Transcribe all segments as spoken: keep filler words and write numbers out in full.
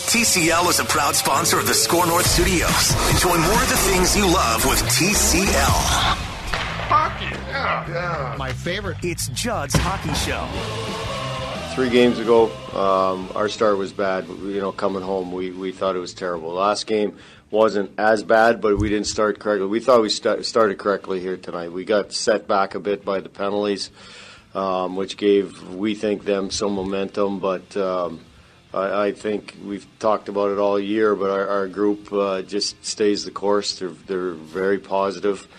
T C L is a proud sponsor of the Score North Studios. Enjoy more of the things you love with T C L. Hockey, yeah, yeah. My favorite. It's Judd's Hockey Show. Three games ago, um, our start was bad. You know, coming home, we, we thought it was terrible. Last game wasn't as bad, but we didn't start correctly. We thought we st- started correctly here tonight. We got set back a bit by the penalties, um, which gave, we think, them some momentum, but... Um, I, I think we've talked about it all year, but our, our group uh, just stays the course. They're, they're very positive.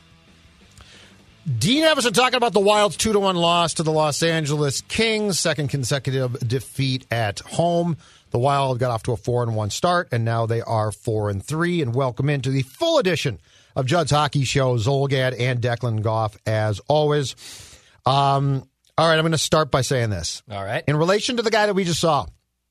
Dean Evason talking about the Wild's two to one loss to the Los Angeles Kings, second consecutive defeat at home. The Wild got off to a four and one start, and now they are four and three. And welcome into the full edition of Judd's Hockey Show, Zolgad and Declan Goff, as always. Um, all right, I'm going to start by saying this. All right. In relation to the guy that we just saw,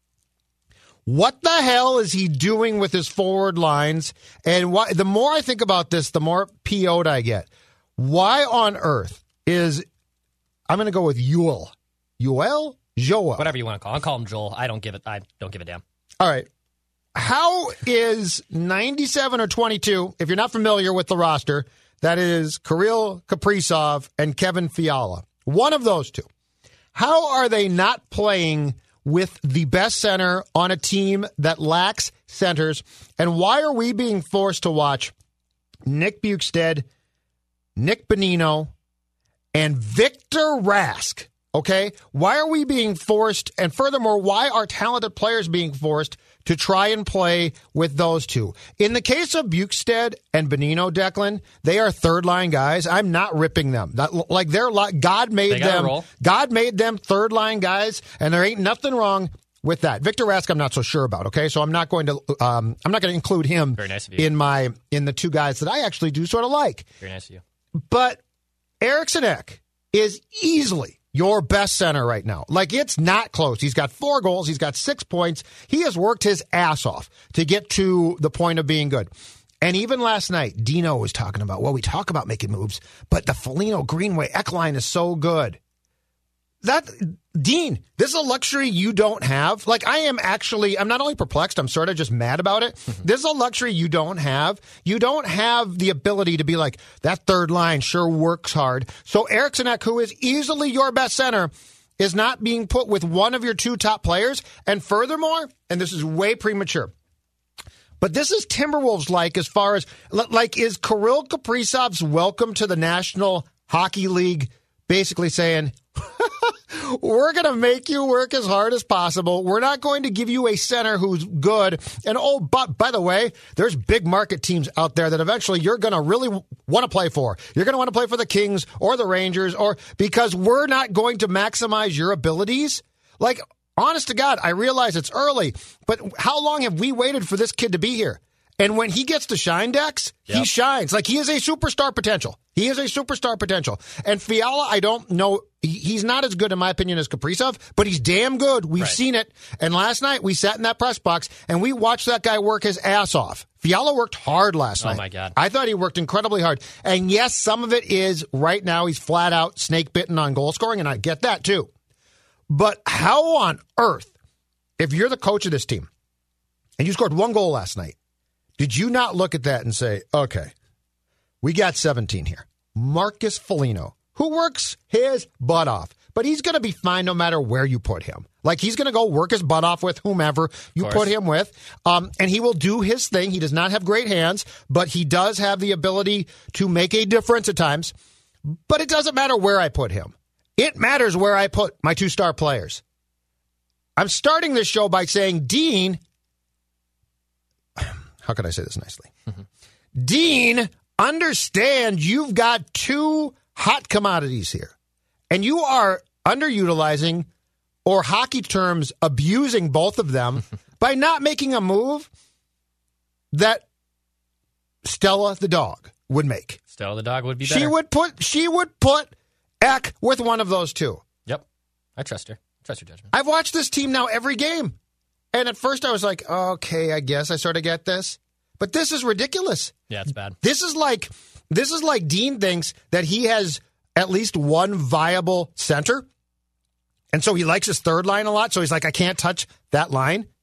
what the hell is he doing with his forward lines? And why, the more I think about this, the more P O'd I get. Why on earth is, I'm going to go with Yoel. Yoel? Joel. Whatever you want to call him. I'll call him Joel. I don't give it, I don't give a damn. All right. How is ninety-seven or twenty-two, if you're not familiar with the roster, that is Kirill Kaprizov and Kevin Fiala. One of those two. How are they not playing with the best center on a team that lacks centers? And why are we being forced to watch Nick Bjugstad, Nick Bonino, and Victor Rask? Okay? Why are we being forced, and furthermore, why are talented players being forced to try and play with those two? In the case of Bjugstad and Bonino, Declan, they are third-line guys. I'm not ripping them. That, like they're God made they them. Roll. God made them third-line guys, and there ain't nothing wrong with that. Victor Rask, I'm not so sure about. Okay, so I'm not going to. Um, I'm not going to include him Very nice of you. in my in the two guys that I actually do sort of like. Very nice of you. But Eriksson Ek is easily your best center right now. Like, it's not close. He's got four goals. He's got six points. He has worked his ass off to get to the point of being good. And even last night, Dino was talking about, well, we talk about making moves, but the Foligno Greenway Ek line is so good. That, Dean, this is a luxury you don't have. Like, I am actually, I'm not only perplexed, I'm sort of just mad about it. This is a luxury you don't have. You don't have the ability to be like, that third line sure works hard. So Eriksson Ek, who is easily your best center, is not being put with one of your two top players. And furthermore, and this is way premature, but this is Timberwolves-like as far as, like, is Kirill Kaprizov's welcome to the National Hockey League basically saying, we're going to make you work as hard as possible. We're not going to give you a center who's good. And, oh, but by the way, there's big market teams out there that eventually you're going to really want to play for. You're going to want to play for the Kings or the Rangers, or because we're not going to maximize your abilities. Like, honest to God, I realize it's early, but how long have we waited for this kid to be here? And when he gets to shine, Dex, yep. he shines. Like, he is a superstar potential. He is a superstar potential. And Fiala, I don't know. He's not as good, in my opinion, as Kaprizov, but he's damn good. We've right. seen it. And last night, we sat in that press box, and we watched that guy work his ass off. Fiala worked hard last oh night. Oh, my God. I thought he worked incredibly hard. And, yes, some of it is right now he's flat out snake-bitten on goal scoring, and I get that, too. But how on earth, if you're the coach of this team, and you scored one goal last night, did you not look at that and say, okay, we got seventeen here. Marcus Foligno, who works his butt off, but he's going to be fine no matter where you put him. Like, he's going to go work his butt off with whomever you put him with, um, and he will do his thing. He does not have great hands, but he does have the ability to make a difference at times. But it doesn't matter where I put him. It matters where I put my two-star players. I'm starting this show by saying, Dean... How could I say this nicely? Mm-hmm. Dean, understand you've got two hot commodities here, and you are underutilizing, or hockey terms, abusing both of them by not making a move that Stella the dog would make. Stella the dog would be better. She would put she would put Ek with one of those two. Yep. I trust her. Trust her judgment. I've watched this team now every game. And at first I was like, okay, I guess I sort of get this. But this is ridiculous. Yeah, it's bad. This is like this is like Dean thinks that he has at least one viable center. And so he likes his third line a lot. So he's like, I can't touch that line.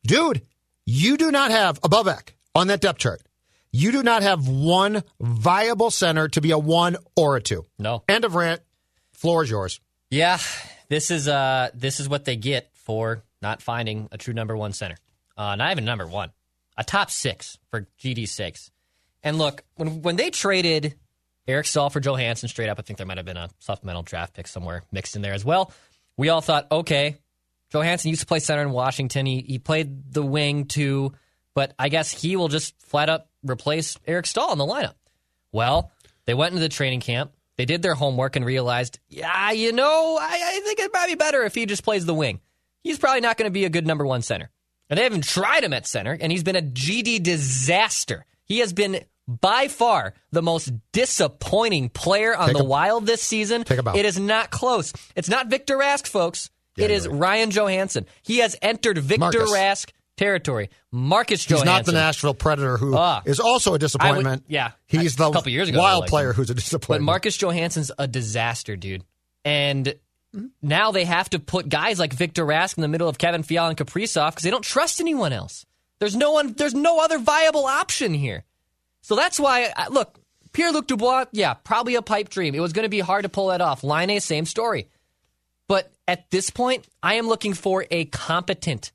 dude, you do not have, above Eck, on that depth chart, you do not have one viable center to be a one or a two. No. End of rant. Floor is yours. Yeah, this is uh, this is what they get for not finding a true number one center. Uh, not even number one. A top six, for G D's sakes. And look, when when they traded Eric Staal for Johansson straight up, I think there might have been a supplemental draft pick somewhere mixed in there as well. We all thought, okay, Johansson used to play center in Washington. He, he played the wing too, but I guess he will just flat up replace Eric Staal in the lineup. Well, they went into the training camp. They did their homework and realized, yeah, you know, I, I think it might be better if he just plays the wing. He's probably not going to be a good number one center. And they haven't tried him at center, and he's been a G D disaster. He has been by far the most disappointing player on Take the a, Wild this season. Take a bow. It is not close. It's not Victor Rask, folks. Yeah, it is right. Ryan Johansson. He has entered Victor Marcus. Rask territory. Marcus He's Johansson. not the Nashville Predator who uh, is also a disappointment. Would, yeah. He's I, the a couple years ago, Wild like player him. who's a disappointment. But Marcus Johansson's a disaster, dude. And now they have to put guys like Victor Rask in the middle of Kevin Fiala and Kaprizov because they don't trust anyone else. There's no one. There's no other viable option here. So that's why, look, Pierre-Luc Dubois, yeah, probably a pipe dream. It was going to be hard to pull that off. Laine, same story. But at this point, I am looking for a competent,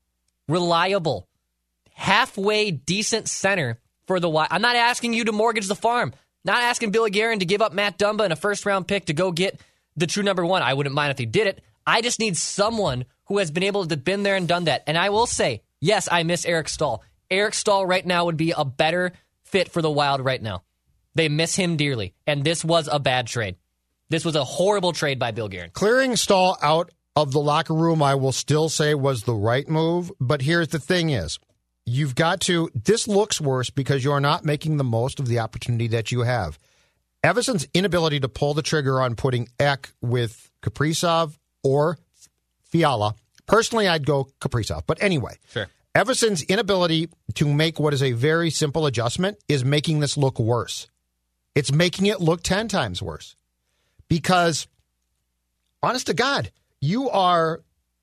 reliable, halfway decent center for the Wild. I'm not asking you to mortgage the farm. Not asking Billy Guerin to give up Matt Dumba and a first-round pick to go get the true number one. I wouldn't mind if he did it. I just need someone who has been able to been there and done that. And I will say, yes, I miss Eric Staal. Eric Staal right now would be a better fit for the Wild right now. They miss him dearly, and this was a bad trade. This was a horrible trade by Bill Guerin. Clearing Staal out of the locker room, I will still say was the right move. But here's the thing is, you've got to, this looks worse because you're not making the most of the opportunity that you have. Evason's inability to pull the trigger on putting Eck with Kaprizov or Fiala. Personally, I'd go Kaprizov. But anyway, sure. Evason's inability to make what is a very simple adjustment is making this look worse. It's making it look ten times worse. Because, honest to God, you are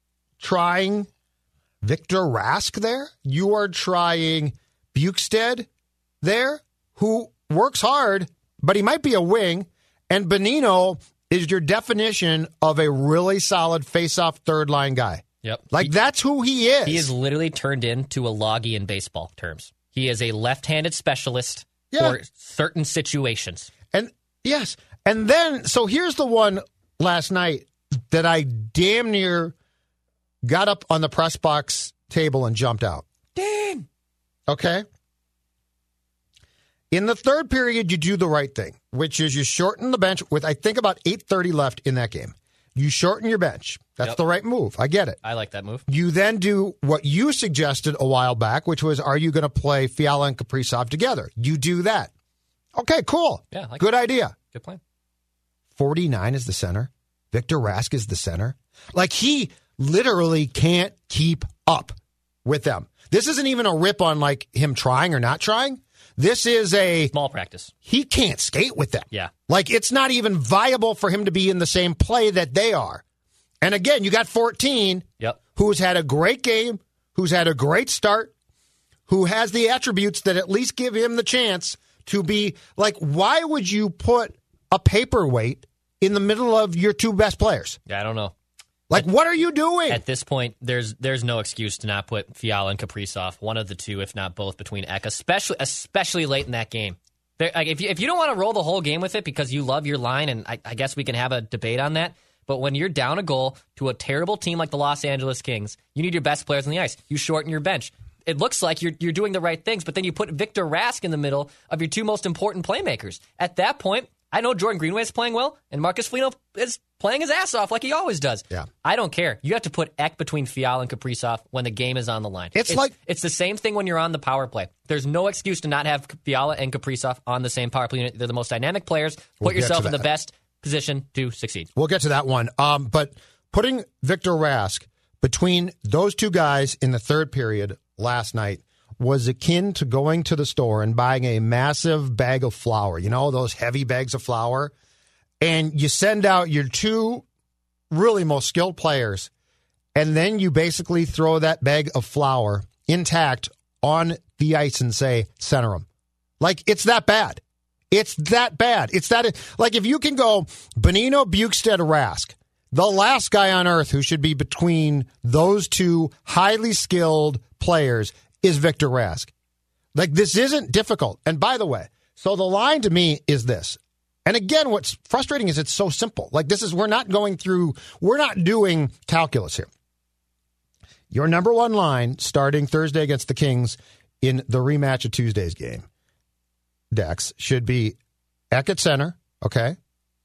trying Victor Rask there. You are trying Bukestad there, who works hard, but he might be a wing. And Bonino is your definition of a really solid face-off third-line guy. Yep. Like, he, that's who he is. He is literally turned into a loggy in baseball terms. He is a left-handed specialist yeah. for certain situations. And, yes. And then, so here's the one last night that I damn near got up on the press box table and jumped out. Damn. Okay? In the third period, you do the right thing, which is you shorten the bench with, I think, about eight thirty left in that game. You shorten your bench. That's Yep. the right move. I get it. I like that move. You then do what you suggested a while back, which was, are you going to play Fiala and Kaprizov together? You do that. Okay, cool. Yeah, I like Good that. idea. Good plan. forty-nine is the center. Victor Rask is the center. Like, he literally can't keep up with them. This isn't even a rip on, like, him trying or not trying. This is a... Small practice. He can't skate with them. Yeah. Like, it's not even viable for him to be in the same play that they are. And again, you got fourteen, Yep. who's had a great game, who's had a great start, who has the attributes that at least give him the chance to be, like, why would you put a paperweight in the middle of your two best players? Yeah, I don't know. Like, what are you doing? At this point, there's there's no excuse to not put Fiala and Kaprizov, one of the two, if not both, between Eck, especially especially late in that game. There, like, if you, if you don't want to roll the whole game with it because you love your line, and I, I guess we can have a debate on that, but when you're down a goal to a terrible team like the Los Angeles Kings, you need your best players on the ice. You shorten your bench. It looks like you're you're doing the right things, but then you put Victor Rask in the middle of your two most important playmakers. At that point, I know Jordan Greenway is playing well, and Marcus Foligno is playing his ass off like he always does. Yeah. I don't care. You have to put Eck between Fiala and Kaprizov when the game is on the line. It's like- it's the same thing when you're on the power play. There's no excuse to not have Fiala and Kaprizov on the same power play unit. They're the most dynamic players. Put We'll get yourself to in the that. best position to succeed. We'll get to that one. Um, but putting Victor Rask between those two guys in the third period last night was akin to going to the store and buying a massive bag of flour. You know, those heavy bags of flour. And you send out your two really most skilled players, and then you basically throw that bag of flour intact on the ice and say, center them. Like, it's that bad. It's that bad. It's that, like, if you can go Bonino, Bukestad, Rask, the last guy on earth who should be between those two highly skilled players is Victor Rask. Like, this isn't difficult. And by the way, so the line to me is this. And again, what's frustrating is it's so simple. Like, this is, we're not going through, we're not doing calculus here. Your number one line starting Thursday against the Kings in the rematch of Tuesday's game, Dex, should be Ek at center, okay?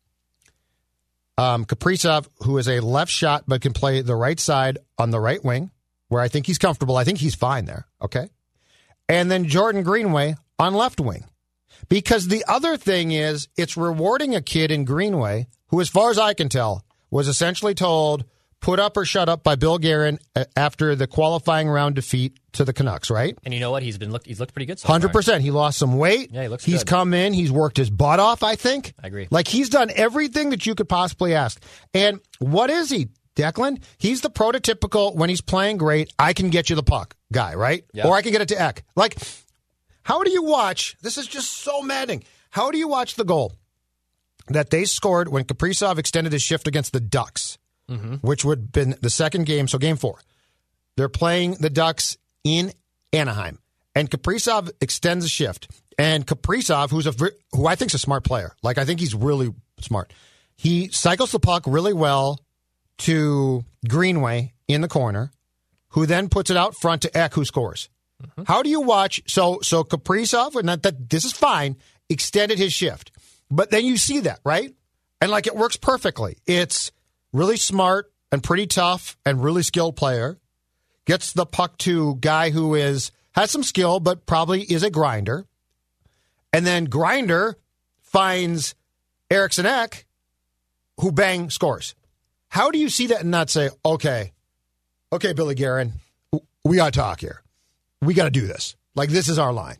Um, Kaprizov, who is a left shot but can play the right side on the right wing, where I think he's comfortable. I think he's fine there, okay? And then Jordan Greenway on left wing. Because the other thing is, it's rewarding a kid in Greenway who, as far as I can tell, was essentially told, put up or shut up by Bill Guerin after the qualifying round defeat to the Canucks, right? And you know what? He's been looked. He's looked pretty good so one hundred percent. far. He lost some weight. Yeah, he looks He's good. come in. He's worked his butt off, I think. I agree. Like, he's done everything that you could possibly ask. And what is he, Declan? He's the prototypical, when he's playing great, I can get you the puck guy, right? Yeah. Or I can get it to Ek. Like, how do you watch? This is just so maddening. How do you watch the goal that they scored when Kaprizov extended his shift against the Ducks? Mm-hmm. Which would have been the second game, so game four. They're playing the Ducks in Anaheim, and Kaprizov extends a shift. And Kaprizov, who's a who I think is a smart player, like I think he's really smart, he cycles the puck really well to Greenway in the corner, who then puts it out front to Ek, who scores. Mm-hmm. How do you watch? So so Kaprizov, and that, that this is fine, extended his shift, but then you see that, right? And like it works perfectly. It's really smart and pretty tough and really skilled player. Gets the puck to guy who is has some skill, but probably is a grinder. And then Grinder finds Eriksson Ek, who bang scores. How do you see that and not say, okay, okay, Billy Guerin, we got to talk here. We got to do this. Like, this is our line.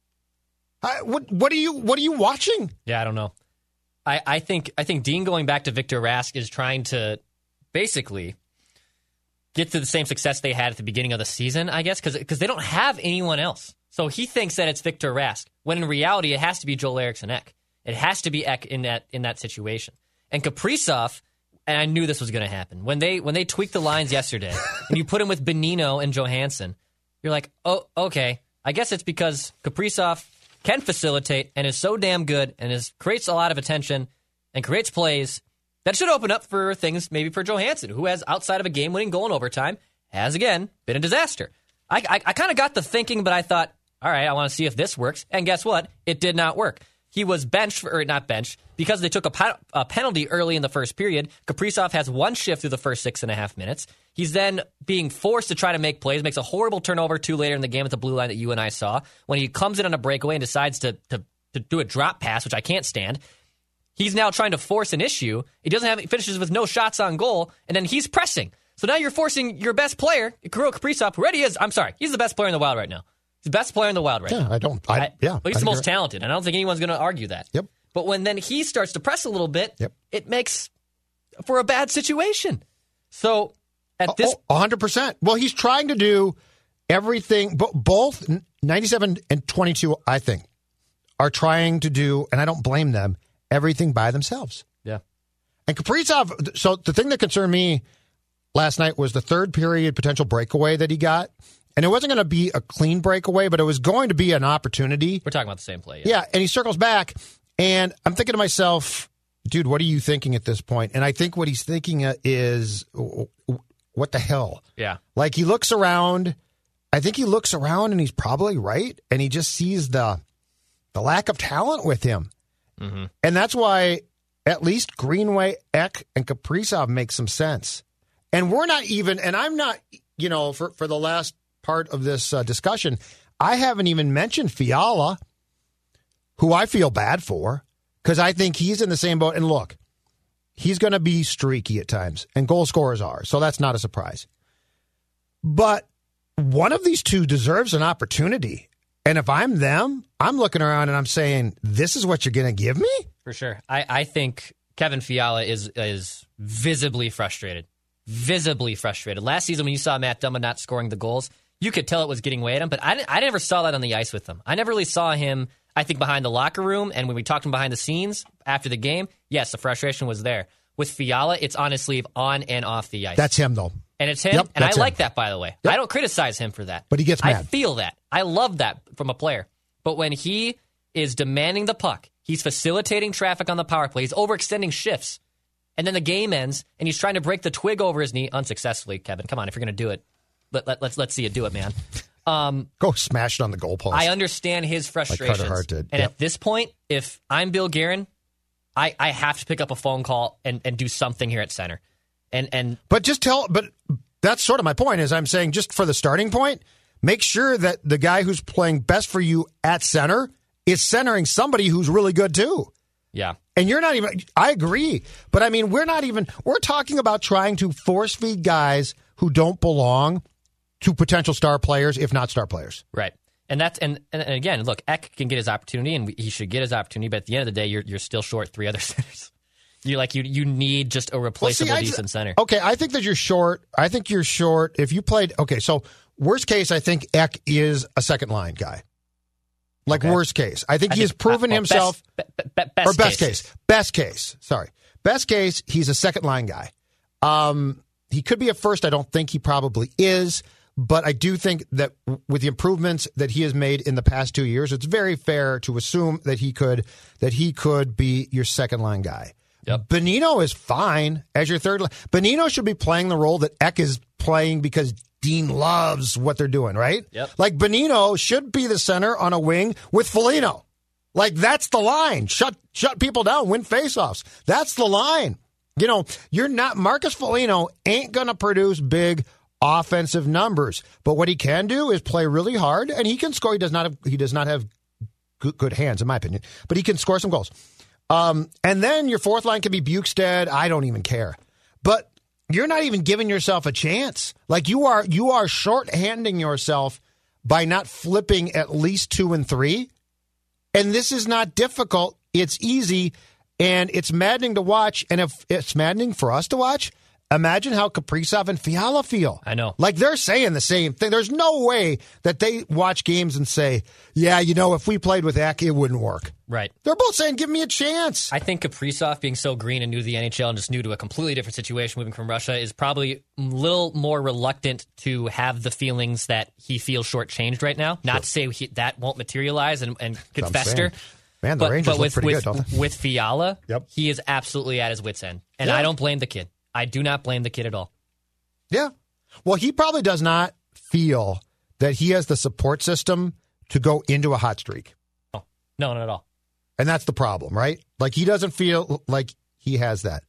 I, what what are you what are you watching? Yeah, I don't know. I, I think I think Dean going back to Victor Rask is trying to basically get to the same success they had at the beginning of the season, I guess, because they don't have anyone else. So he thinks that it's Victor Rask, when in reality it has to be Joel Eriksson Ek. It has to be Ek in that in that situation. And Kaprizov, and I knew this was going to happen, when they when they tweaked the lines yesterday, and you put him with Bonino and Johansson, you're like, oh, okay, I guess it's because Kaprizov can facilitate and is so damn good and is creates a lot of attention and creates plays that should open up for things maybe for Johansson, who has, outside of a game-winning goal in overtime, has, again, been a disaster. I, I, I kind of got the thinking, but I thought, all right, I want to see if this works. And guess what? It did not work. He was benched, or not benched, because they took a, pa- a penalty early in the first period. Kaprizov has one shift through the first six and a half minutes. He's then being forced to try to make plays, makes a horrible turnover two later in the game at the blue line that you and I saw, when he comes in on a breakaway and decides to, to, to do a drop pass, which I can't stand. He's now trying to force an issue. He doesn't have, he finishes with no shots on goal, and then he's pressing. So now you're forcing your best player, Kirill Kaprizov, who already is, I'm sorry, he's the best player in the Wild right now. He's the best player in the Wild right yeah, now. I don't. I, yeah, but he's I the most agree. talented, and I don't think anyone's going to argue that. Yep. But when then he starts to press a little bit, Yep. it makes for a bad situation. So at this, oh, one hundred percent. Well, he's trying to do everything. But both ninety-seven and twenty-two, I think, are trying to do, and I don't blame them, everything by themselves. yeah, And Kaprizov, so the thing that concerned me last night was the third period potential breakaway that he got. And it wasn't going to be a clean breakaway, but it was going to be an opportunity. we're talking about the same play. Yeah, and he circles back, and I'm thinking to myself, dude, what are you thinking at this point? And I think what he's thinking is, what the hell? Yeah. Like, he looks around. I think he looks around, and he's probably right, and he just sees the the lack of talent with him. Mm-hmm. And that's why at least Greenway, Ek, and Kaprizov make some sense. And we're not even, and I'm not, you know, for, for the last part of this uh, discussion, I haven't even mentioned Fiala, who I feel bad for, because I think he's in the same boat. And look, he's going to be streaky at times, and goal scorers are, so that's not a surprise. But one of these two deserves an opportunity. And if I'm them, I'm looking around and I'm saying, this is what you're going to give me? For sure. I, I think Kevin Fiala is is visibly frustrated. visibly frustrated. Last season, when you saw Matt Dumba not scoring the goals, you could tell it was getting weighed at him, but I, I never saw that on the ice with him. I never really saw him, I think, behind the locker room, and when we talked to him behind the scenes after the game, yes, the frustration was there. With Fiala, it's on his sleeve on and off the ice. That's him, though. And it's him, Yep, and I that's like him. that, by the way. Yep. I don't criticize him for that. But he gets mad. I feel that. I love that from a player. But when he is demanding the puck, he's facilitating traffic on the power play, he's overextending shifts, and then the game ends, and he's trying to break the twig over his knee unsuccessfully, Kevin. Come on, if you're going to do it, let, let, let's, let's see you do it, man. Um, Go smash it on the goalpost. I understand his frustrations. Carter Hart did. And Yep. at this point, if I'm Bill Guerin, I, I have to pick up a phone call and, and do something here at center. And and But just tell, but that's sort of my point is I'm saying just for the starting point, make sure that the guy who's playing best for you at center is centering somebody who's really good too. yeah. And you're not even, I agree, but I mean, we're not even, we're talking about trying to force feed guys who don't belong to potential star players, if not star players. Right. And that's and, and again, look, Eck can get his opportunity, and he should get his opportunity. But at the end of the day, you're you're still short three other centers. You like you you need just a replaceable Well, see, I- decent center. Okay, I think that you're short. I think you're short. If you played, okay, so worst case, I think Eck is a second line guy. Like Okay. worst case, I think I he has think, proven uh, well, himself. Best, be, be, best or best case. case. Best case. Sorry. Best case, he's a second line guy. Um, he could be a first. I don't think he probably is. But I do think that with the improvements that he has made in the past two years, it's very fair to assume that he could that he could be your second line guy. Yep. Bonino is fine as your third line. Bonino should be playing the role that Eck is playing because Dean loves what they're doing, right? Yep. Like Bonino should be the center on a wing with Foligno. Like that's the line. Shut shut people down, win faceoffs. That's the line. You know, you're not Marcus Foligno ain't gonna produce big offensive numbers, but what he can do is play really hard, and he can score. He does not have he does not have good, good hands, in my opinion, but he can score some goals. Um, and then your fourth line can be Bukestad. I don't even care, but you're not even giving yourself a chance. Like you are, you are shorthanding yourself by not flipping at least two and three. And this is not difficult. It's easy, and it's maddening to watch. And if it's maddening for us to watch, imagine how Kaprizov and Fiala feel. I know. Like they're saying the same thing. There's no way that they watch games and say, yeah, you know, if we played with Eck, it wouldn't work. Right. They're both saying, give me a chance. I think Kaprizov being so green and new to the N H L and just new to a completely different situation moving from Russia is probably a little more reluctant to have the feelings that he feels shortchanged right now. Not to say he, that won't materialize and, and could I'm fester. saying. Man, the but, Rangers but look with, pretty with, good, don't they? with Fiala, Yep. he is absolutely at his wit's end. And Yeah. I don't blame the kid. I do not blame the kid at all. Yeah. Well, he probably does not feel that he has the support system to go into a hot streak. No, no, not at all. And that's the problem, right? Like he doesn't feel like he has that.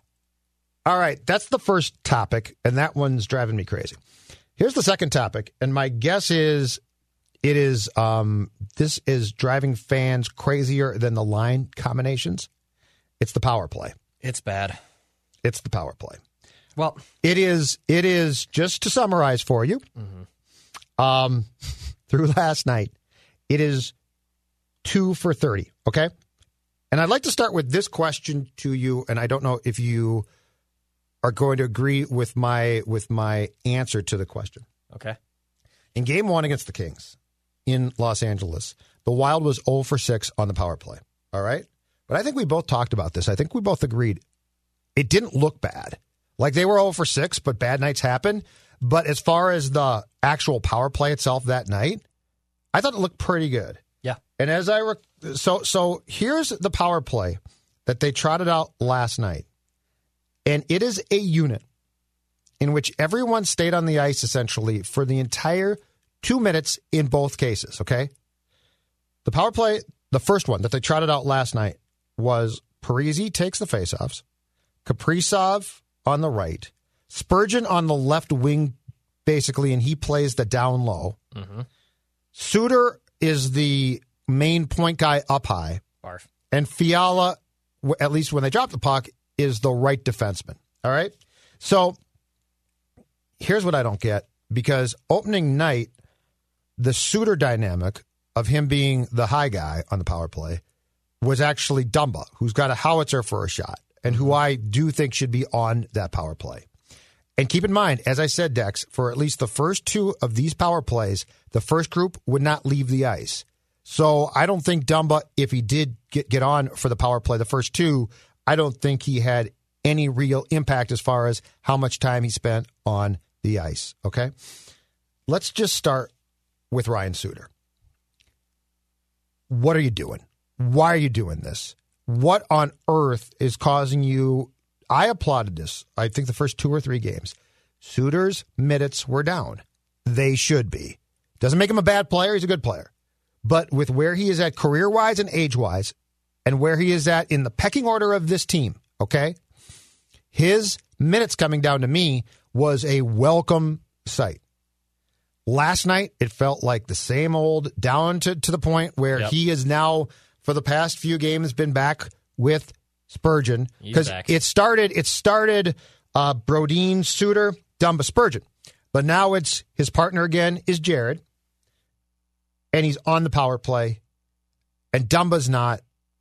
All right, that's the first topic, and that one's driving me crazy. Here's the second topic, and my guess is it is um, this is driving fans crazier than the line combinations. It's the power play. It's bad. It's the power play. Well, It is, it is, just to summarize for you, Mm-hmm. um, through last night, it is two for thirty, okay? And I'd like to start with this question to you, and I don't know if you are going to agree with my with my answer to the question. okay. In game one against the Kings in Los Angeles, the Wild was zero for six on the power play, all right? But I think we both talked about this. I think we both agreed it didn't look bad. Like they were zero for six, but bad nights happen. But as far as the actual power play itself that night, I thought it looked pretty good. Yeah. And as I rec- so so here's the power play that they trotted out last night, and it is a unit in which everyone stayed on the ice essentially for the entire two minutes in both cases. Okay, the power play, the first one that they trotted out last night was Parise takes the faceoffs, Kaprizov on the right, Spurgeon on the left wing, basically, and he plays the down low. Mm-hmm. Suter is the main point guy up high. Barf. And Fiala, w- at least when they drop the puck, is the right defenseman. All right? So here's what I don't get. Because opening night, the Suter dynamic of him being the high guy on the power play was actually Dumba, who's got a howitzer for a shot, and who I do think should be on that power play. And keep in mind, as I said, Dex, for at least the first two of these power plays, the first group would not leave the ice. So I don't think Dumba, if he did get, get on for the power play, the first two, I don't think he had any real impact as far as how much time he spent on the ice. Okay? Let's just start with Ryan Suter. What are you doing? Why are you doing this? What on earth is causing you? I applauded this, I think, the first two or three games. Suter's minutes were down. They should be. Doesn't make him a bad player. He's a good player. But with where he is at career-wise and age-wise, and where he is at in the pecking order of this team, okay, his minutes coming down to me was a welcome sight. Last night, it felt like the same old, down to, to the point where Yep. he is now, for the past few games, been back with Spurgeon. Because it started, it started uh, Brodin, Suter, Dumba, Spurgeon. But now it's his partner again is Jared. And he's on the power play. And Dumba's not.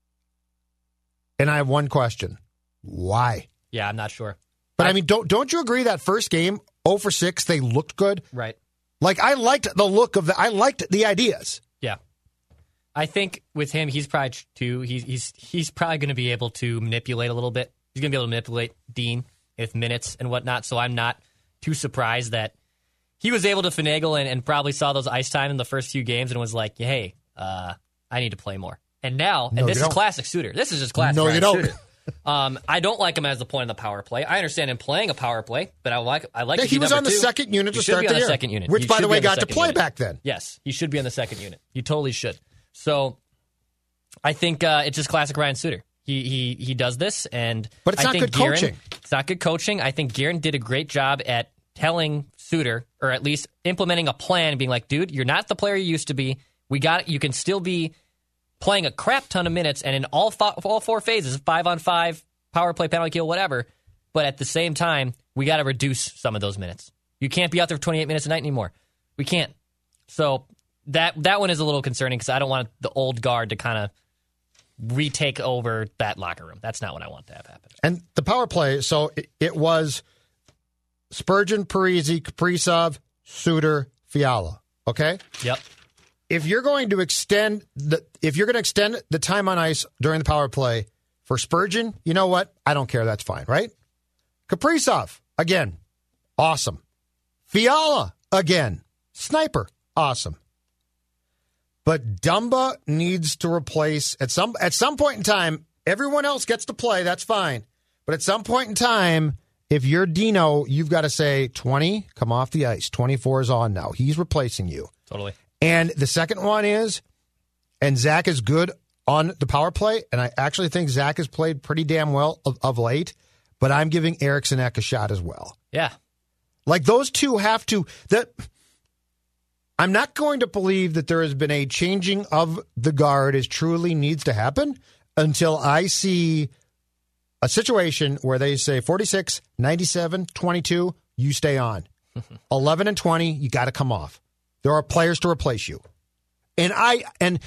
And I have one question. Why? Yeah, I'm not sure. But I, I mean, don't don't you agree that first game, oh for six, they looked good? Right. Like, I liked the look of the, I liked the ideas. Yeah. I think with him, he's probably too, he's he's he's probably going to be able to manipulate a little bit. He's going to be able to manipulate Dean with minutes and whatnot. So I'm not too surprised that he was able to finagle and, and probably saw those ice time in the first few games and was like, hey, uh, I need to play more. And now, No, and this you is don't. classic Suter. This is just classic No, you Ryan don't. Suter. Um, I don't like him as the point in the power play. I understand him playing a power play, but I like I like. Yeah, to be he was number on the two. second unit He to should start be the on year. the second unit, Which, He by should the be way, on got to second play unit. back then. Yes, he should be on the second unit. He totally should. So, I think uh, it's just classic Ryan Suter. He he he does this, and But it's I not think good Guerin- coaching. It's not good coaching. I think Guerin did a great job at telling Suter, or at least implementing a plan, and being like, "Dude, you're not the player you used to be. We got you can still be playing a crap ton of minutes, and in all fo- all four phases, five on five, power play, penalty kill, whatever. But at the same time, we got to reduce some of those minutes. You can't be out there for twenty-eight minutes a night anymore. We can't. So that that one is a little concerning because I don't want the old guard to kind of retake over that locker room. That's not what I want to have happen. And the power play, so it, it was Spurgeon, Parise, Kaprizov, Suter, Fiala. Okay? Yep. If you're going to extend the if you're going to extend the time on ice during the power play for Spurgeon, you know what? I don't care. That's fine, right? Kaprizov, again, awesome. Fiala, again, sniper, awesome. But Dumba needs to replace at some at some point in time. Everyone else gets to play. That's fine. But at some point in time, if you're Dino, you've got to say twenty, come off the ice. twenty-four is on now. He's replacing you. Totally. And the second one is, and Zach is good on the power play, and I actually think Zach has played pretty damn well of, of late. But I'm giving Eriksson Ek a shot as well. Yeah. Like those two have to. That I'm not going to believe that there has been a changing of the guard as truly needs to happen until I see a situation where they say forty-six, ninety-seven, twenty-two, you stay on. eleven and twenty, you got to come off. There are players to replace you. And I and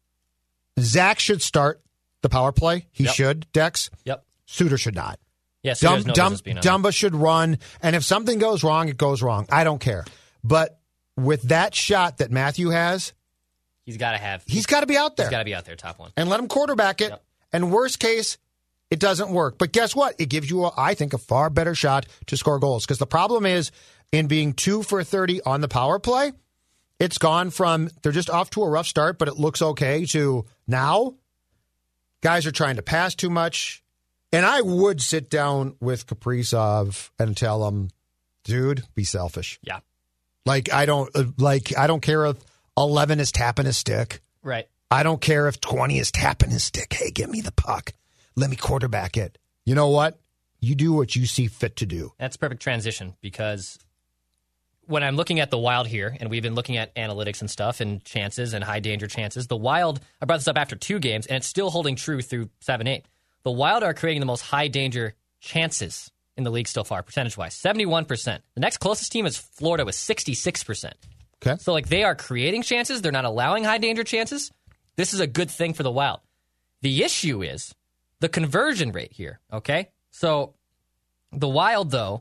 Zach should start the power play. He Yep. should, Dex. Yep. Suter should not. Yeah, so Dum, there's no Dum, business being on there. Dumba should run, and if something goes wrong, it goes wrong. I don't care. But with that shot that Matthew has, He's got to have. he's got to be out there. He's got to be out there, top one. And let him quarterback it. Yep. And worst case, it doesn't work. But guess what? It gives you, a, I think, a far better shot to score goals. Because the problem is, in being two for thirty on the power play, it's gone from, they're just off to a rough start, but it looks okay, to now, guys are trying to pass too much. And I would sit down with Kaprizov and tell him, dude, be selfish. Yeah. Like, I don't, uh, like, I don't care if eleven is tapping his stick. Right. I don't care if twenty is tapping his stick. Hey, give me the puck. Let me quarterback it. You know what? You do what you see fit to do. That's a perfect transition because when I'm looking at the Wild here, and we've been looking at analytics and stuff and chances and high danger chances, the Wild, I brought this up after two games, and it's still holding true through seven eight. The Wild are creating the most high danger chances in the league so far, percentage-wise, seventy-one percent. The next closest team is Florida with sixty-six percent. Okay. So, like, they are creating chances. They're not allowing high danger chances. This is a good thing for the Wild. The issue is the conversion rate here, okay? So, the Wild, though,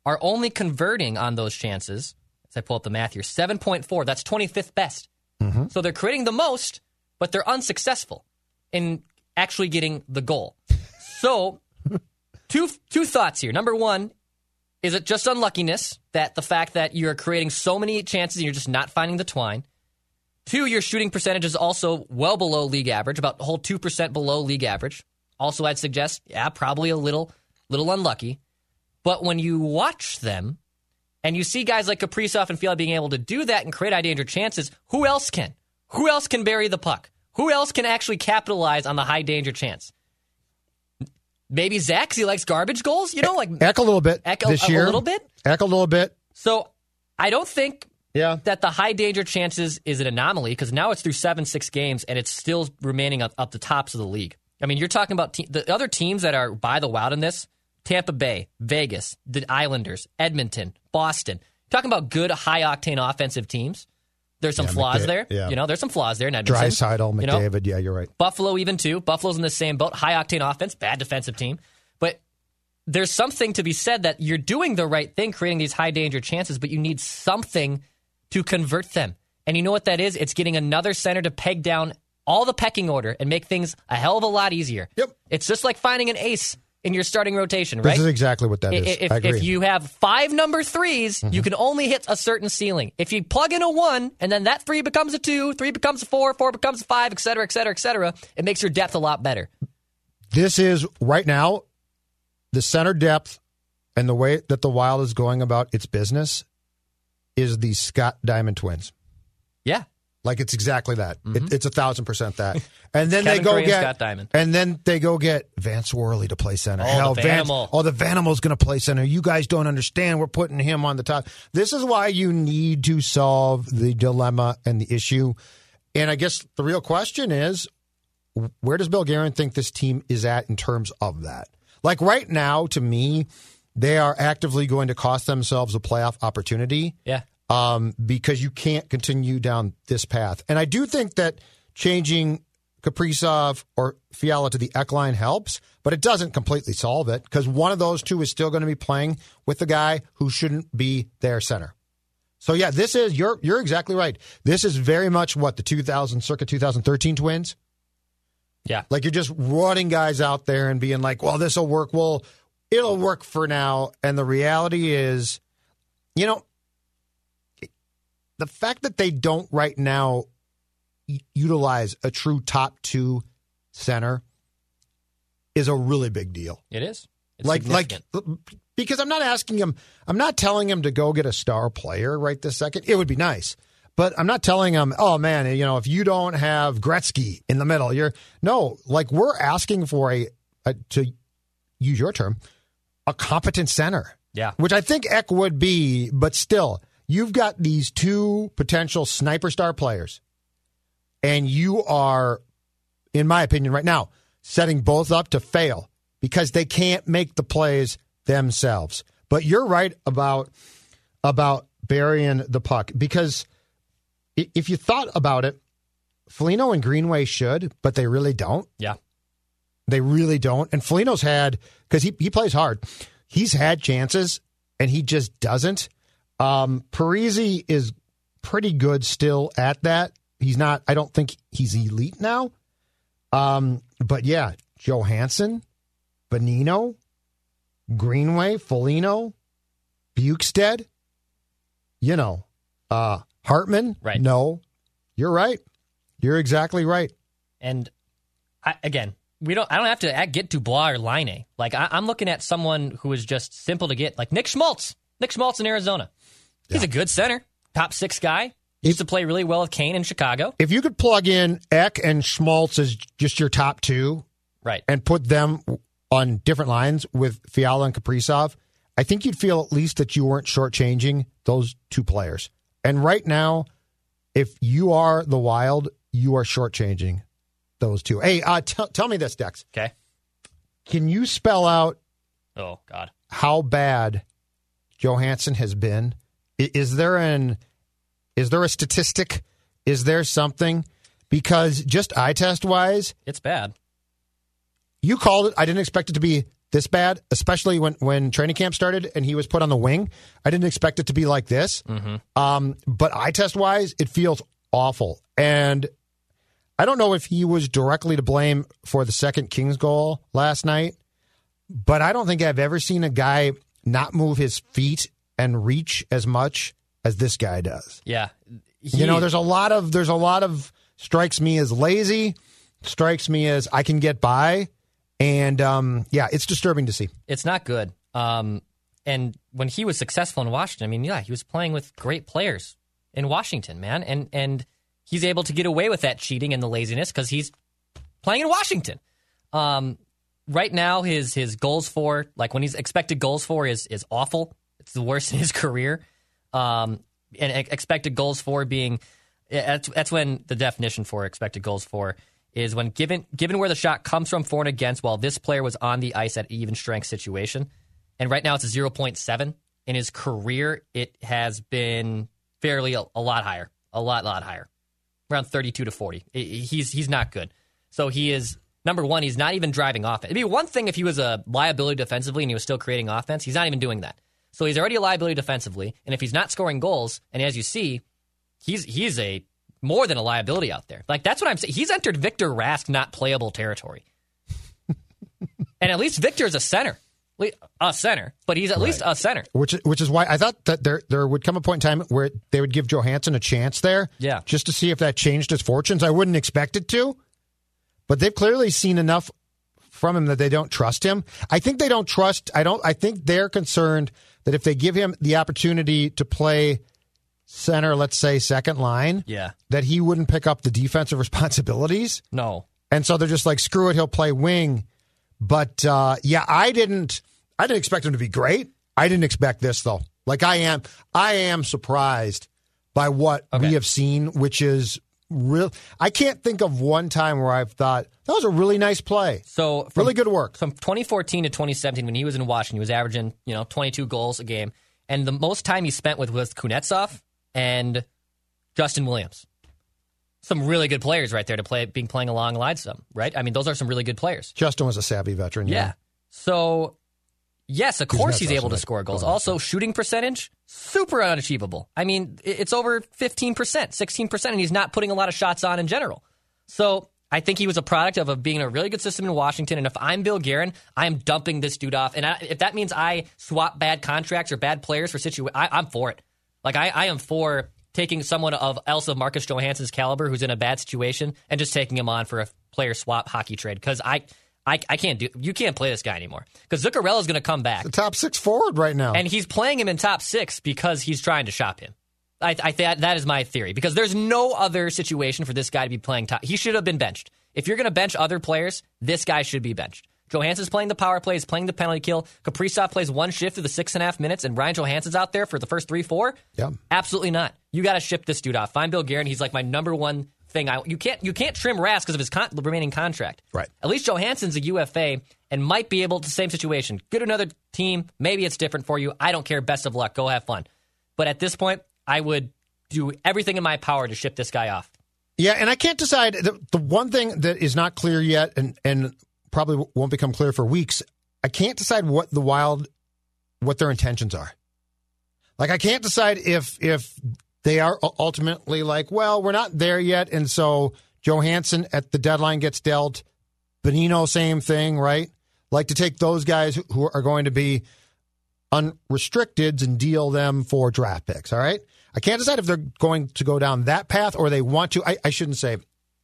are only converting on those chances, as I pull up the math here, seven point four. That's twenty-fifth best. Mm-hmm. So they're creating the most, but they're unsuccessful in actually getting the goal. So two two thoughts here. Number one, is it just unluckiness that the fact that you're creating so many chances and you're just not finding the twine? Two, your shooting percentage is also well below league average, about a whole two percent below league average. Also, I'd suggest, yeah, probably a little, little unlucky. But when you watch them and you see guys like Kaprizov and Fiala being able to do that and create high danger chances, who else can? Who else can bury the puck? Who else can actually capitalize on the high danger chance? Maybe Zach, 'cause he likes garbage goals, you know, like Eck a little bit Eck a, this a, year. a little bit. Eck a little bit. So I don't think yeah. that the high danger chances is an anomaly because now it's through seven, six games and it's still remaining up, up the tops of the league. I mean, you're talking about te- the other teams that are by the Wild in this: Tampa Bay, Vegas, the Islanders, Edmonton, Boston. Talking about good high octane offensive teams. There's some yeah, flaws McDavid, there. Yeah. You know, there's some flaws there in Edmonton. Draisaitl, you know? McDavid, yeah, you're right. Buffalo even too. Buffalo's in the same boat. High octane offense, bad defensive team. But there's something to be said that you're doing the right thing, creating these high danger chances, but you need something to convert them. And you know what that is? It's getting another center to peg down all the pecking order and make things a hell of a lot easier. Yep. It's just like finding an ace in your starting rotation, right? This is exactly what that is. If, I agree. if you have five number threes, mm-hmm. you can only hit a certain ceiling. If you plug in a one, and then that three becomes a two, three becomes a four, four becomes a five, et cetera, et cetera, et cetera, it makes your depth a lot better. This is, right now, the center depth and the way that the Wild is going about its business is the Scott Diamond twins. Yeah. Like, it's exactly that. Mm-hmm. It, it's a thousand percent that. And then Kevin they go Crane, get Scott Diamond. And then they go get Vance Worley to play center. Oh, Hell, the Vance, Vanimal. oh, the Vanimal's going to play center. You guys don't understand. We're putting him on the top. This is why you need to solve the dilemma and the issue. And I guess the real question is, where does Bill Guerin think this team is at in terms of that? Like, right now, to me, they are actively going to cost themselves a playoff opportunity. Yeah. Um, because you can't continue down this path. And I do think that changing Kaprizov or Fiala to the Eck line helps, but it doesn't completely solve it because one of those two is still going to be playing with the guy who shouldn't be their center. So, yeah, this is, you're you're exactly right. This is very much what, the two thousand, circa two thousand thirteen Twins? Yeah. Like, you're just running guys out there and being like, well, this will work. Well, it'll work for now. And the reality is, you know, the fact that they don't right now utilize a true top two center is a really big deal. It is. It's like, like, significant. because I'm not asking him, I'm not telling him to go get a star player right this second. It would be nice. But I'm not telling him, oh, man, you know, if you don't have Gretzky in the middle, you're no, like we're asking for a, a to use your term, a competent center. Yeah. Which I think Eck would be, but still, you've got these two potential sniper star players, and you are, in my opinion, right now, setting both up to fail because they can't make the plays themselves. But you're right about about burying the puck because if you thought about it, Foligno and Greenway should, but they really don't. Yeah. They really don't. And Foligno's had, because he, he plays hard, he's had chances, and he just doesn't. Um, Parise is pretty good still at that. He's not, I don't think he's elite now. Um, but yeah, Johansson, Bonino, Greenway, Foligno, Bukestad, you know, uh, Hartman. Right. No, you're right. You're exactly right. And I, again, we don't. I don't have to get Dubois or Laine. Like I, I'm looking at someone who is just simple to get, like Nick Schmaltz. Nick Schmaltz in Arizona. He's Yeah. a good center, top six guy. He used to play really well with Kane in Chicago. If you could plug in Eck and Schmaltz as just your top two, Right. and put them on different lines with Fiala and Kaprizov, I think you'd feel at least that you weren't shortchanging those two players. And right now, if you are the Wild, you are shortchanging those two. Hey, uh, t- tell me this, Dex. Okay. Can you spell out Oh God. how bad Johansson has been? I- Is there an is there a statistic? Is there something? Because just eye test wise, It's bad. you called it. I didn't expect it to be this bad, especially when, when training camp started and he was put on the wing. I didn't expect it to be like this. Mm-hmm. Um, but eye test wise, it feels awful. And I don't know if he was directly to blame for the second Kings goal last night, but I don't think I've ever seen a guy not move his feet and reach as much as this guy does. Yeah. He, you know, there's a lot of, there's a lot of, strikes me as lazy, strikes me as I can get by. And, um, yeah, it's disturbing to see. It's not good. Um, and when he was successful in Washington, I mean, yeah, he was playing with great players in Washington, man. And and he's able to get away with that cheating and the laziness because he's playing in Washington. Um, right now, his his goals for, like when he's expected goals for is is awful. It's the worst in his career. Um, and expected goals for being, that's, that's when the definition for expected goals for is when given given where the shot comes from for and against while this player was on the ice at even strength situation. And right now it's a zero point seven. In his career, it has been fairly a, a lot higher, a lot, lot higher, around thirty-two to forty. It, he's he's not good. So he is, number one, he's not even driving offense. It'd be one thing if he was a liability defensively and he was still creating offense. He's not even doing that. So he's already a liability defensively. And if he's not scoring goals, and as you see, he's he's a more than a liability out there. Like, that's what I'm saying. He's entered Victor Rask not playable territory. And at least Victor's a center. A center. But he's at right. least a center. Which which is why I thought that there there would come a point in time where they would give Johansson a chance there. Yeah. Just to see if that changed his fortunes. I wouldn't expect it to. But they've clearly seen enough from him that they don't trust him. I think they don't trust. I don't. I think they're concerned that if they give him the opportunity to play center, let's say second line, yeah, that he wouldn't pick up the defensive responsibilities. No. And so they're just like, screw it, he'll play wing. But uh, yeah, I didn't I didn't expect him to be great. I didn't expect this though. Like I am I am surprised by what okay. we have seen, which is real. I can't think of one time where I've thought that was a really nice play. So from, really good work. From twenty fourteen to twenty seventeen, when he was in Washington, he was averaging, you know, twenty-two goals a game. And the most time he spent with was Kuznetsov and Justin Williams. Some really good players right there to play, being playing alongside some, right? I mean, those are some really good players. Justin was a savvy veteran. Yeah. yeah. So, yes, of course he's able to score goals. Also, shooting percentage, super unachievable. I mean, it's over fifteen percent, sixteen percent, and he's not putting a lot of shots on in general. So, I think he was a product of, of being in a really good system in Washington. And if I'm Bill Guerin, I'm dumping this dude off. And I, if that means I swap bad contracts or bad players for situations, I'm for it. Like, I, I am for taking someone of else of Marcus Johansson's caliber who's in a bad situation and just taking him on for a player swap hockey trade. Because I, I I can't do, you can't play this guy anymore. Because Zuccarello's going to come back. The top six forward right now. And he's playing him in top six because he's trying to shop him. I, I th- that is my theory. Because there's no other situation for this guy to be playing top. He should have been benched. If you're going to bench other players, this guy should be benched. Johansson's playing the power play, he's playing the penalty kill. Kaprizov plays one shift through the six and a half minutes, and Ryan Johansson's out there for the first three, four? Yeah. Absolutely not. You got to ship this dude off. Find Bill Guerin. He's like my number one thing. I, you can't you can't trim Rask because of his con- remaining contract. Right. At least Johansson's a U F A and might be able to, same situation. Get another team. Maybe it's different for you. I don't care. Best of luck. Go have fun. But at this point, I would do everything in my power to ship this guy off. Yeah, and I can't decide. The, the one thing that is not clear yet, and, and probably won't become clear for weeks, I can't decide what the Wild, what their intentions are. Like, I can't decide if if they are ultimately like, well, we're not there yet, and so Johansson at the deadline gets dealt. Bonino, same thing, right? Like to take those guys who are going to be unrestricted and deal them for draft picks, all right? I can't decide if they're going to go down that path or they want to. I, I shouldn't say.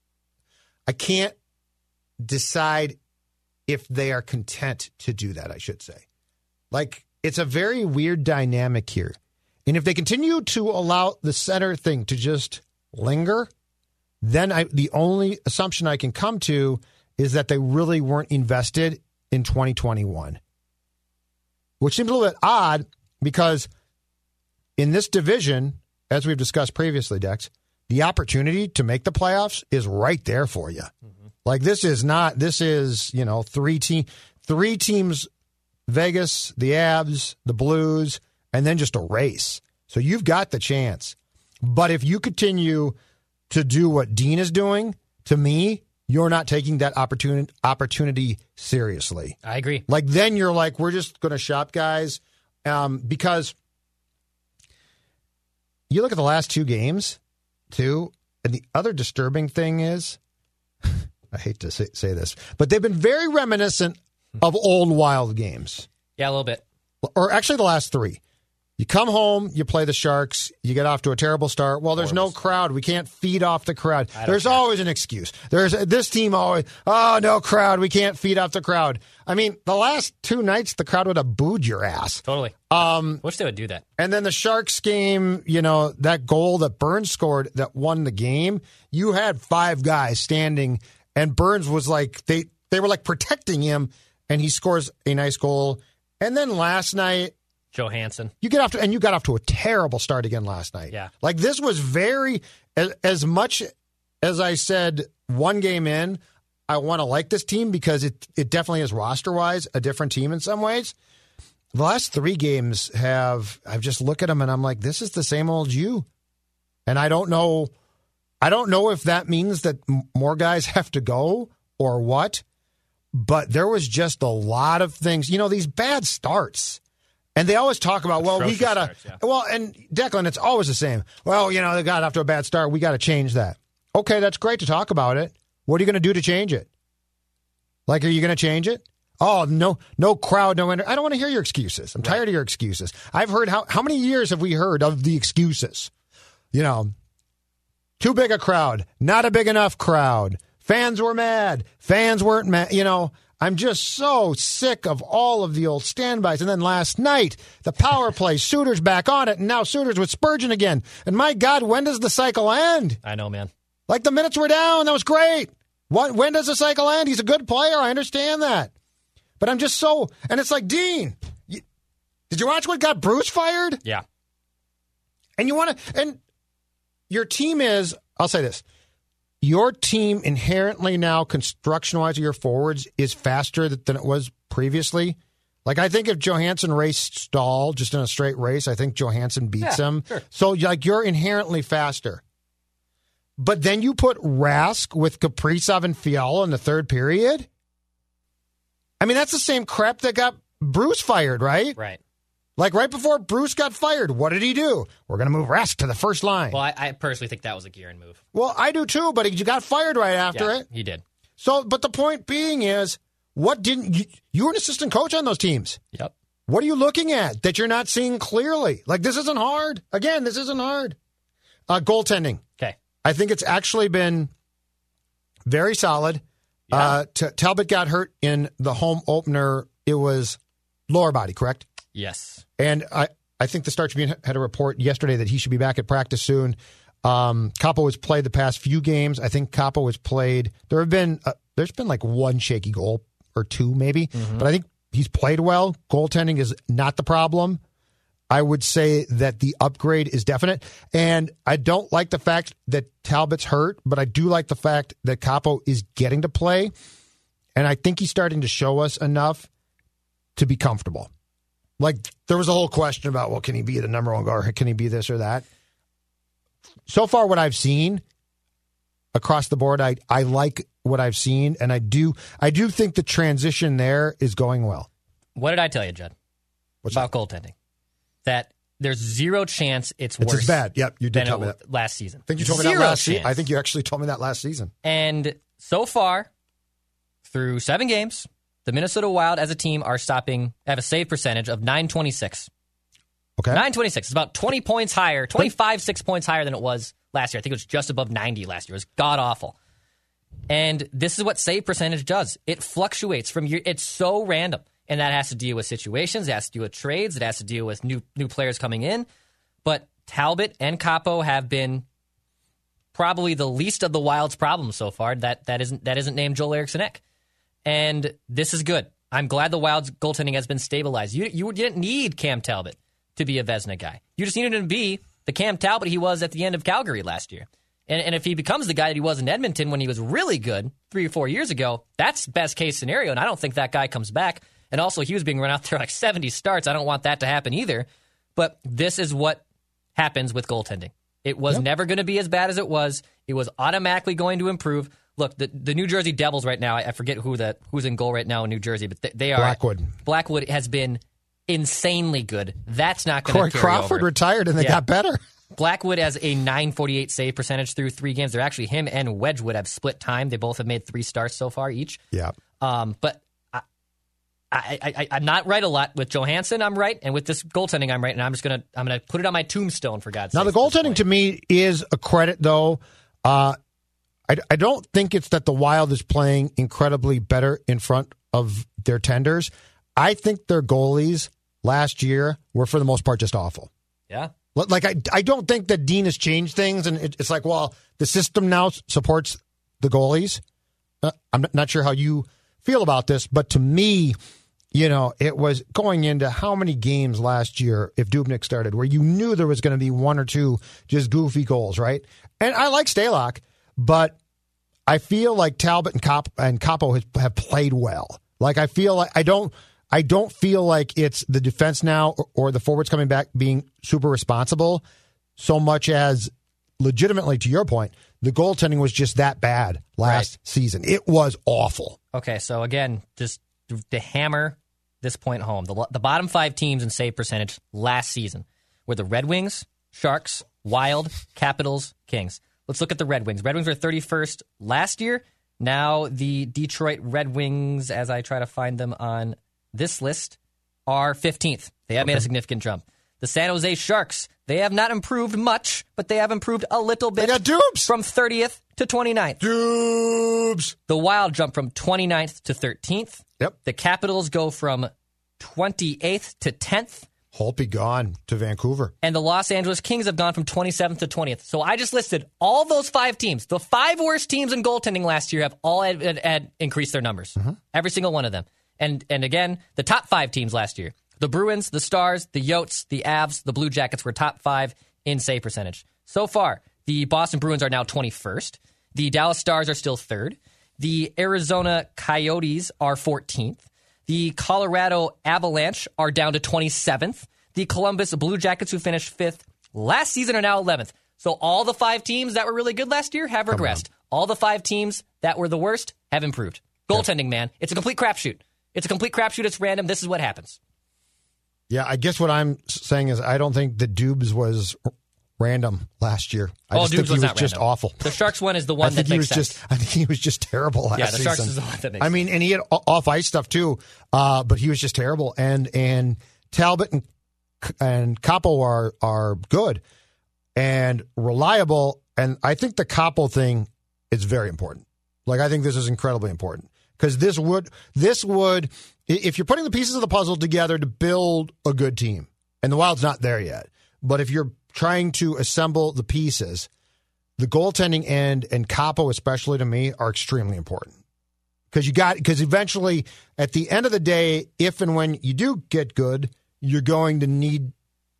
I can't decide if they are content to do that, I should say. Like, it's a very weird dynamic here. And if they continue to allow the center thing to just linger, then I, the only assumption I can come to is that they really weren't invested in twenty twenty-one. Which seems a little bit odd because in this division, as we've discussed previously, Dex, the opportunity to make the playoffs is right there for you. Mm-hmm. Like, this is not, this is, you know, three, te- three teams, Vegas, the Avs, the Blues, and then just a race. So you've got the chance. But if you continue to do what Dean is doing, to me, you're not taking that opportunity opportunity seriously. I agree. Like, then you're like, we're just going to shop guys um, because you look at the last two games, too, and the other disturbing thing is, I hate to say, say this, but they've been very reminiscent of old Wild games. Yeah, a little bit. Or actually the last three. You come home, you play the Sharks, you get off to a terrible start. Well, there's no crowd. We can't feed off the crowd. There's care. always an excuse. There's this team always, oh, no crowd. We can't feed off the crowd. I mean, the last two nights, the crowd would have booed your ass. Totally. Um, Wish they would do that. And then the Sharks game, you know, that goal that Burns scored that won the game, you had five guys standing, and Burns was like, they, they were like protecting him, and he scores a nice goal. And then last night, Johansson. You get off to, and you got off to a terrible start again last night. Yeah. Like, this was very, as, as much as I said one game in, I want to like this team because it, it definitely is roster-wise a different team in some ways. The last three games have, I've just look at them and I'm like, this is the same old you. And I don't know, I don't know if that means that more guys have to go or what, but there was just a lot of things, you know, these bad starts. And they always talk about, well, we got to, yeah. well, and Declan, it's always the same. Well, you know, they got off to a bad start. We got to change that. Okay, that's great to talk about it. What are you going to do to change it? Like, are you going to change it? Oh, no, no crowd, no, enter- I don't want to hear your excuses. I'm right. tired of your excuses. I've heard, how, how many years have we heard of the excuses? You know, too big a crowd, not a big enough crowd. Fans were mad. Fans weren't mad. You know, I'm just so sick of all of the old standbys. And then last night, the power play, Suter's back on it, and now Suter's with Spurgeon again. And my God, when does the cycle end? I know, man. Like, the minutes were down. That was great. What, when does the cycle end? He's a good player. I understand that. But I'm just so, and it's like, Dean, you, did you watch what got Bruce fired? Yeah. And you want to, and your team is, I'll say this. Your team inherently now, construction-wise of your forwards, is faster than it was previously. Like, I think if Johansson raced Stahl just in a straight race, I think Johansson beats yeah, him. Sure. So, like, you're inherently faster. But then you put Rask with Kaprizov and Fiala in the third period? I mean, that's the same crap that got Bruce fired, right? Right. Like, right before Bruce got fired, what did he do? We're going to move Rask to the first line. Well, I, I personally think that was a Guerin move. Well, I do too, but he got fired right after yeah, it. He did. So, but the point being is, what didn't you, you were an assistant coach on those teams? Yep. What are you looking at that you're not seeing clearly? Like, this isn't hard. Again, this isn't hard. Uh, goaltending. Okay. I think it's actually been very solid. Yeah. Uh, T- Talbot got hurt in the home opener. It was lower body, correct? Yes. And I, I think the Star Tribune had a report yesterday that he should be back at practice soon. Um, Capo has played the past few games. I think Capo has played. There have been uh, there's been like one shaky goal or two maybe, mm-hmm. but I think he's played well. Goaltending is not the problem. I would say that the upgrade is definite, and I don't like the fact that Talbot's hurt, but I do like the fact that Capo is getting to play, and I think he's starting to show us enough to be comfortable. Like, there was a whole question about, well, can he be the number one guard? Can he be this or that? So far, what I've seen across the board, I, I like what I've seen, and I do I do think the transition there is going well. What did I tell you, Judd? What's about that? goaltending? That there's zero chance it's, it's worse. It's as bad. Yep, you did than tell me it, that last season. I think you told zero me that last chance. season. I think you actually told me that last season. And so far, through seven games, the Minnesota Wild as a team are stopping, have a save percentage of nine twenty-six. Okay. nine twenty-six. It's about twenty points higher, twenty-five, six points higher than it was last year. I think it was just above ninety last year. It was god-awful. And this is what save percentage does. It fluctuates from year. It's so random. And that has to deal with situations. It has to deal with trades. It has to deal with new new players coming in. But Talbot and Capo have been probably the least of the Wild's problems so far. That that isn't that isn't named Joel Eriksson-Ek. And this is good. I'm glad the Wild's goaltending has been stabilized. You you didn't need Cam Talbot to be a Vezina guy. You just needed him to be the Cam Talbot he was at the end of Calgary last year. And, and if he becomes the guy that he was in Edmonton when he was really good three or four years ago, that's best case scenario. And I don't think that guy comes back. And also, he was being run out there like seventy starts. I don't want that to happen either. But this is what happens with goaltending. It was yep. never going to be as bad as it was. It was automatically going to improve. look, the, the New Jersey Devils right now, I, I forget who the who's in goal right now in New Jersey, but they, they are. Blackwood. Blackwood has been insanely good. That's not going Corey to carry Crawford over. retired and they Yeah. got better. Blackwood has a nine forty-eight save percentage through three games. They're actually, him and Wedgwood have split time. They both have made three starts so far each. Yeah. Um, but I, I, I, I'm not right a lot with Johansson. I'm right, and with this goaltending, I'm right. And I'm just gonna I'm gonna put it on my tombstone for God's sake. Now the goaltending to me is a credit, though. Uh, I, I don't think it's that the Wild is playing incredibly better in front of their tenders. I think their goalies last year were, for the most part, just awful. Yeah. Like, I, I don't think that Dean has changed things, and it, it's like, well, the system now supports the goalies. Uh, I'm not sure how you feel about this, but to me, you know, it was going into how many games last year, if Dubnyk started, where you knew there was going to be one or two just goofy goals, right? And I like Stalock, but I feel like Talbot and Cop and Capo has, have played well. Like, I feel like I don't. I don't feel like it's the defense now or, or the forwards coming back being super responsible so much as legitimately, to your point, the goaltending was just that bad last right. season. It was awful. Okay, so again, just to hammer this point home, the, the bottom five teams in save percentage last season were the Red Wings, Sharks, Wild, Capitals, Kings. Let's look at the Red Wings. Red Wings were thirty-first last year. Now the Detroit Red Wings, as I try to find them on this list, are fifteenth. They have okay. made a significant jump. The San Jose Sharks, they have not improved much, but they have improved a little bit. They got dupes. From thirtieth to twenty-ninth. Dupes. The Wild jump from twenty-ninth to thirteenth. Yep. The Capitals go from twenty-eighth to tenth. Holtby gone to Vancouver. And the Los Angeles Kings have gone from twenty-seventh to twentieth. So I just listed all those five teams. The five worst teams in goaltending last year have all had, had, had increased their numbers. Mm-hmm. Every single one of them. And and again, the top five teams last year, the Bruins, the Stars, the Yotes, the Avs, the Blue Jackets were top five in save percentage. So far, the Boston Bruins are now twenty-first. The Dallas Stars are still third. The Arizona Coyotes are fourteenth. The Colorado Avalanche are down to twenty-seventh. The Columbus Blue Jackets, who finished fifth last season, are now eleventh. So all the five teams that were really good last year have regressed. All the five teams that were the worst have improved. Goaltending, man. It's a complete crapshoot. It's a complete crapshoot. It's random. This is what happens. Yeah, I guess what I'm saying is I don't think the Dubes was random last year. I oh, just Dubes think he was, was not just random. awful. The Sharks one is the one I think that he makes was sense. Just, I think he was just terrible last yeah, the season. Sharks is the one that makes I mean, and he had off ice stuff too, uh, but he was just terrible. And and Talbot and and Capo are are good and reliable. And I think the Capo thing is very important. Like, I think this is incredibly important because this would this would if you're putting the pieces of the puzzle together to build a good team, and the Wild's not there yet, but if you're trying to assemble the pieces, the goaltending end and Capo, especially to me, are extremely important. Because you got because eventually, at the end of the day, if and when you do get good, you're going to need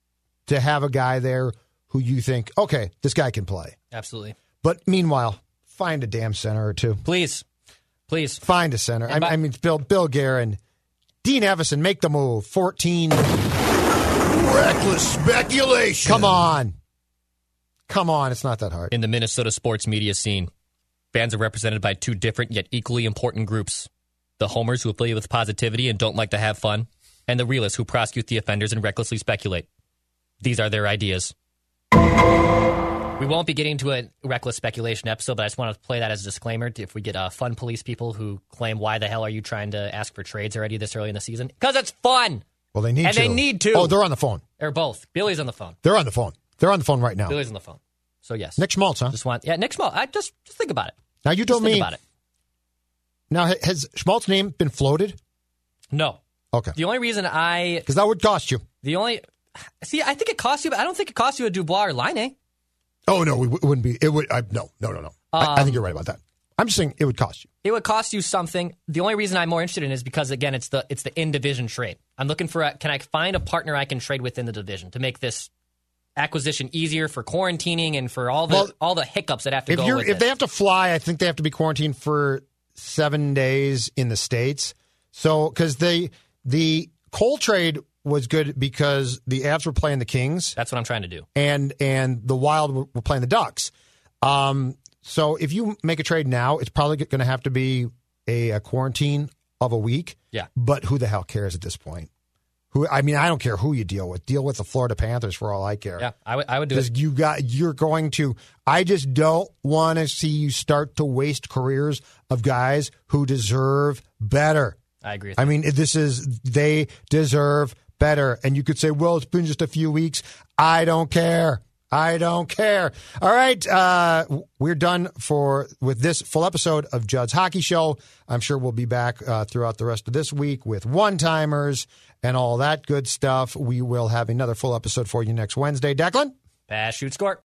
to have a guy there who you think, okay, this guy can play. Absolutely. But meanwhile, find a damn center or two. Please. Please. Find a center. I, by- I mean, Bill Bill Guerin, Dean Evison, make the move. fourteen Reckless speculation. Come on. Come on. It's not that hard. In the Minnesota sports media scene, fans are represented by two different yet equally important groups. The homers who play with positivity and don't like to have fun, and the realists who prosecute the offenders and recklessly speculate. These are their ideas. We won't be getting to a reckless speculation episode, but I just want to play that as a disclaimer. If we get uh, fun police people who claim, why the hell are you trying to ask for trades already this early in the season? Because it's fun. Well, they need and to. And they need to. Oh, they're on the phone. They're both. Billy's on the phone. They're on the phone. They're on the phone right now. Billy's on the phone. So, yes. Nick Schmaltz, huh? Just want, yeah, Nick Schmaltz. I just, just think about it. Now, you told just think me. about it. Now, has Schmaltz's name been floated? No. Okay. The only reason I... Because that would cost you. The only... See, I think it costs you, but I don't think it costs you a Dubois or Laine. Oh, no, it wouldn't be. It would. I, no, no, no, no. Um, I, I think you're right about that. I'm just saying it would cost you. It would cost you something. The only reason I'm more interested in is because, again, it's the it's the in-division trade. I'm looking for a, can I find a partner I can trade within the division to make this acquisition easier for quarantining and for all the well, all the hiccups that have to if go you're, with If it. they have to fly, I think they have to be quarantined for seven days in the States. So, because they the Cole trade was good because the Avs were playing the Kings. That's what I'm trying to do. And and the Wild were playing the Ducks. Um, So if you make a trade now, it's probably going to have to be a, a quarantine of a week. Yeah. But who the hell cares at this point? Who I mean, I don't care who you deal with. Deal with the Florida Panthers for all I care. Yeah, I would. I would do Because it. you got, you're going to. I just don't want to see you start to waste careers of guys who deserve better. I agree. With I you. mean, this is they deserve better. And you could say, well, it's been just a few weeks. I don't care. I don't care. All right, uh, we're done for with this full episode of Judd's Hockey Show. I'm sure we'll be back uh, throughout the rest of this week with one-timers and all that good stuff. We will have another full episode for you next Wednesday. Declan? Pass, shoot, score.